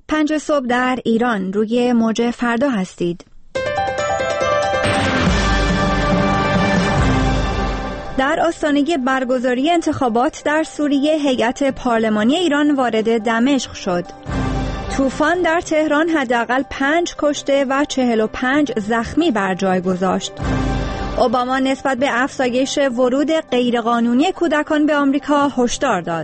5 صبح در ایران روی موج فردا هستید. در آستانه برگزاری انتخابات در سوریه، هیئت پارلمانی ایران وارد دمشق شد. طوفان در تهران حداقل 5 کشته و 45 زخمی بر جای گذاشت. اوباما نسبت به افزایش ورود غیرقانونی کودکان به آمریکا هشدار داد.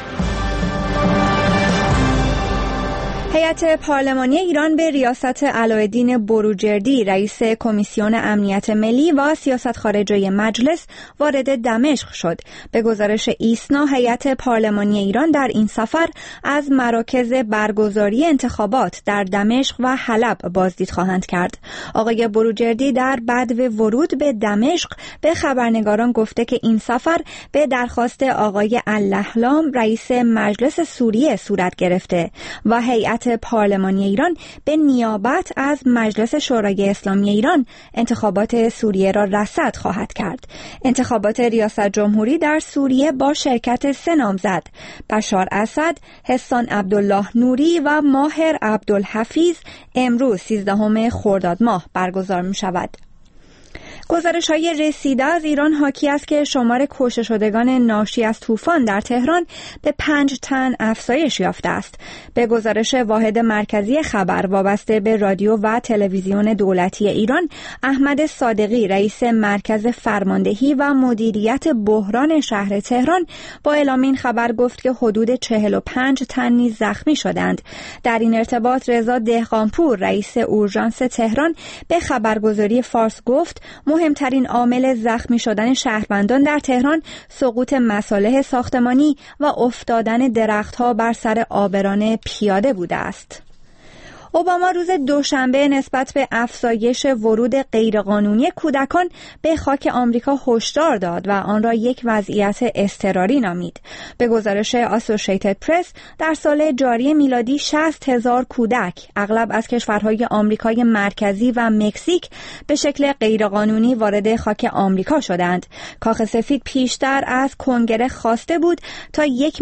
هیئت پارلمانی ایران به ریاست علاءالدین بروجردی، رئیس کمیسیون امنیت ملی و سیاست خارجه مجلس، وارد دمشق شد. به گزارش ایسنا، هیئت پارلمانی ایران در این سفر از مراکز برگزاری انتخابات در دمشق و حلب بازدید خواهند کرد. آقای بروجردی در بدو ورود به دمشق به خبرنگاران گفته که این سفر به درخواست آقای اللهلام، رئیس مجلس سوریه صورت گرفته و هیئت پارلمانی ایران به نیابت از مجلس شورای اسلامی ایران انتخابات سوریه را رصد خواهد کرد. انتخابات ریاست جمهوری در سوریه با شرکت 3 نامزد، بشار اسد، حسان عبدالله نوری و ماهر عبدالحفیظ، امروز 13 خرداد ماه برگزار می شود. گزارش‌های رسیده از ایران حاکی است که شمار کشته شدگان ناشی از طوفان در تهران به 5 تن افزایش یافته است. به گزارش واحد مرکزی خبر وابسته به رادیو و تلویزیون دولتی ایران، احمد صادقی، رئیس مرکز فرماندهی و مدیریت بحران شهر تهران، با اعلام این خبر گفت که حدود 45 تن نیز زخمی شدند. در این ارتباط رضا دهقانپور، رئیس اورژانس تهران، به خبرگزاری فارس گفت مهمترین عامل زخمی شدن شهروندان در تهران سقوط مصالح ساختمانی و افتادن درختها بر سر عابران پیاده بوده است. اوباما روز دوشنبه نسبت به افزایش ورود غیرقانونی کودکان به خاک آمریکا هشدار داد و آن را یک وضعیت اضطراری نامید. به گزارش اسوسییتد پرس، در سال جاری میلادی 60,000 کودک، اغلب از کشورهای آمریکای مرکزی و مکزیک، به شکل غیرقانونی وارد خاک آمریکا شدند. کاخ سفید پیشتر از کنگره خواسته بود تا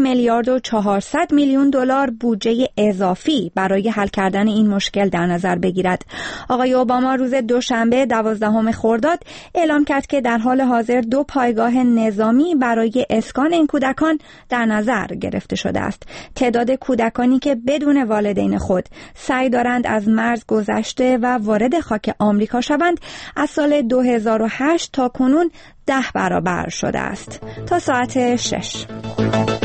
1,400 میلیون دلار بودجه اضافی برای حل کردن این مشکل در نظر بگیرد. آقای اوباما روز دوشنبه 12 خرداد اعلام کرد که در حال حاضر 2 پایگاه نظامی برای اسکان این کودکان در نظر گرفته شده است. تعداد کودکانی که بدون والدین خود سعی دارند از مرز گذشته و وارد خاک آمریکا شوند، از سال 2008 تا کنون 10 برابر شده است. تا ساعت 6.